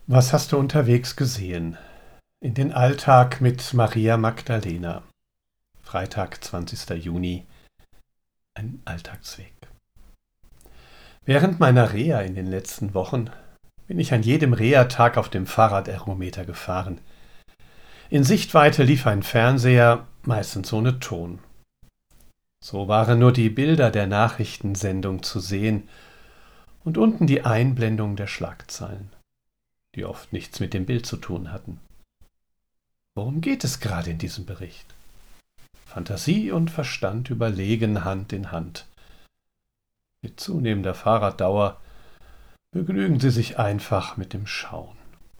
Was hast du unterwegs gesehen? In den Alltag mit Maria Magdalena. Freitag, 20. Juni, ein Alltagsweg. Während meiner Reha in den letzten Wochen bin ich an jedem Reha-Tag auf dem Fahrradergometer gefahren. In Sichtweite lief ein Fernseher, meistens ohne Ton. So waren nur die Bilder der Nachrichtensendung zu sehen und unten die Einblendung der Schlagzeilen, die oft nichts mit dem Bild zu tun hatten. Worum geht es gerade in diesem Bericht? Fantasie und Verstand überlegen Hand in Hand. Mit zunehmender Fahrraddauer begnügen sie sich einfach mit dem Schauen.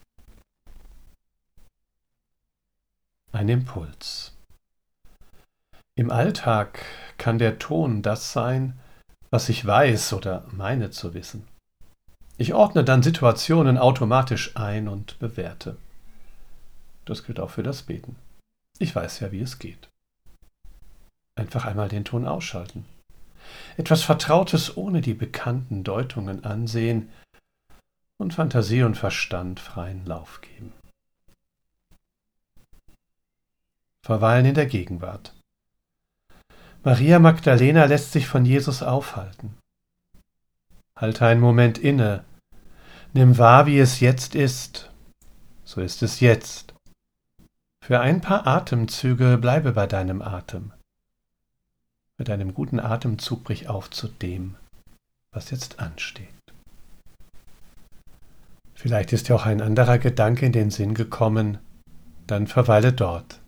Ein Impuls. Im Alltag kann der Ton das sein, was ich weiß oder meine zu wissen. Ich ordne dann Situationen automatisch ein und bewerte. Das gilt auch für das Beten. Ich weiß ja, wie es geht. Einfach einmal den Ton ausschalten. Etwas Vertrautes ohne die bekannten Deutungen ansehen und Fantasie und Verstand freien Lauf geben. Verweilen in der Gegenwart. Maria Magdalena lässt sich von Jesus aufhalten. Halte einen Moment inne. Nimm wahr, wie es jetzt ist. So ist es jetzt. Für ein paar Atemzüge bleibe bei deinem Atem. Mit einem guten Atemzug brich auf zu dem, was jetzt ansteht. Vielleicht ist dir auch ein anderer Gedanke in den Sinn gekommen, dann verweile dort.